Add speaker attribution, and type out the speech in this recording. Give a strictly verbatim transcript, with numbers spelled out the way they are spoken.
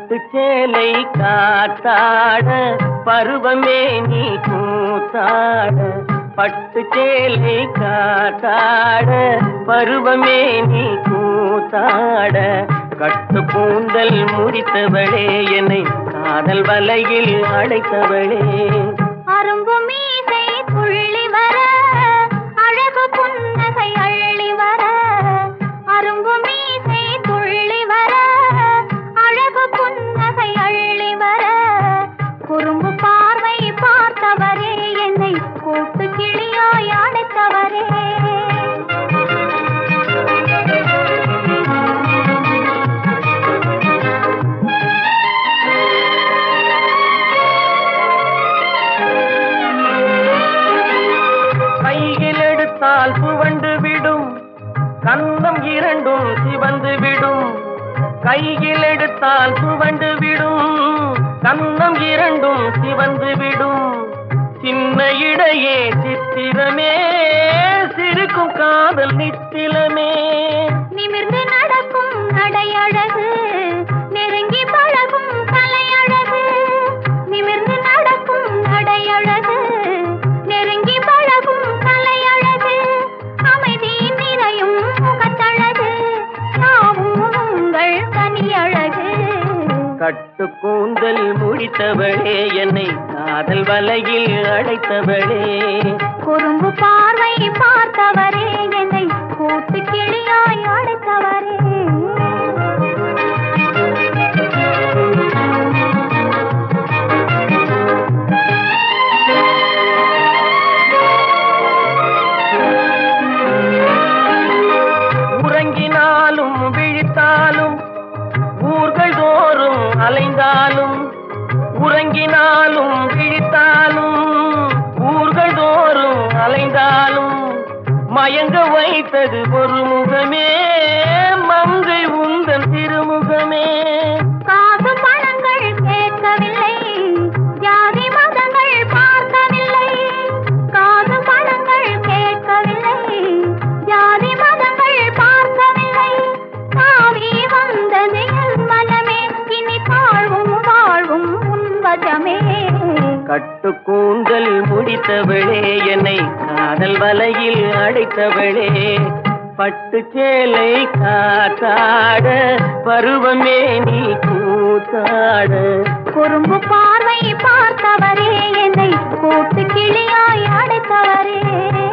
Speaker 1: பட்டு சேலை காத்தாட பருவமே நீ கூத்தாட. பட்டு சேலை காத்தாட பருவமே நீ கூத்தாட. கட்டு கூந்தல் முடித்தவளே என்னை காதல் வலையில் அடைத்தவளே.
Speaker 2: அரும்பு மீசை துள்ளி வர அழகு புன்னகை அள்ளி வர. அரும்பு மீசை துள்ளி வர அழகு புன்னகை அள்ளி வர. குறும்பு பார்வை பார்த்தவரே என்னை கூட்டு கிளியாய் அடைத்தவரே.
Speaker 1: கையில் எடுத்தால் சுவண்டு விடும் கன்னம் இரண்டும் சிவந்து விடும். கையில் எடுத்தால் சுவண்டு விடும் கன்னம் இரண்டும் சிவந்து விடும். சின்ன இடையே சித்திரமே சிரிக்கும் காதல் நித்திலமே.
Speaker 2: நிமிர்ந்து நடக்கும் நடையழகு நெருங்கி பழகும் கலையழகு. நிமிர்ந்து நடக்கும் நடையழகு நெருங்கி பழகும் கலையழகு. அமைதி நிறையும் முகத்தழகு யாவும் உங்கள் கனியழகு.
Speaker 1: கட்டு கூந்தல் முடித்தவளே என்னை காதல் வலையில் அடைத்தவளே.
Speaker 2: குறும்பு பார்வை பார்த்தவரே என்னை கூட்டு கிளியாய் அடைத்தவரே.
Speaker 1: உறங்கினாலும் விழித்தாலும் ஊர்கள் தோறும் அலைந்தாலும். உறங்கினாலும் விழித்தாலும் ஊர்கள் தோறும் அலைந்தாலும். மயங்க வைத்தது ஒரு முகமே மங்கை உந்தன் திருமுகமே.
Speaker 2: காசு பணங்கள் கேட்கவில்லை ஜாதி மதங்கள் பார்க்கவில்லை. காசு பணங்கள் கேட்கவில்லை ஜாதி மதங்கள் பார்க்கவில்லை. காவி வந்தது என் மனமே இனி தாழ்வும் வாழ்வும் உன்வசமே.
Speaker 1: கட்டு கூந்தல் முடித்தவளே என்னை காதல் வலையில் அடைத்தவளே. பட்டு சேலை காத்தாட பருவமே நீ கூத்தாட.
Speaker 2: குறும்பு பார்வை பார்த்தவரே என்னை கூட்டு கிளியாய் அடைத்தவரே.